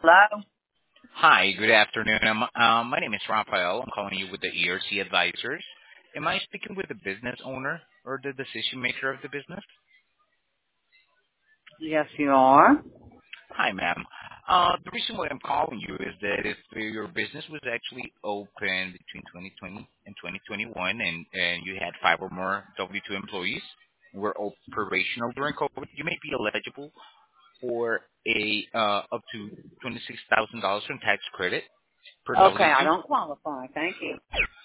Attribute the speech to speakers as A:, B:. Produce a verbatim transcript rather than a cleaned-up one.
A: Hello?
B: Hi, good afternoon. Um, um, my name is Rafael. I'm calling you with the E R C Advisors. Am I speaking with the business owner or the decision maker of the business?
A: Yes, you are.
B: Hi, ma'am. Uh, the reason why I'm calling you is that if your business was actually open between twenty twenty and twenty twenty-one and, and you had five or more W two employees who were operational during COVID, you may be eligible for a uh, up to twenty-six thousand dollars in tax credit per
A: Okay, I
B: W two.
A: don't qualify. Thank you.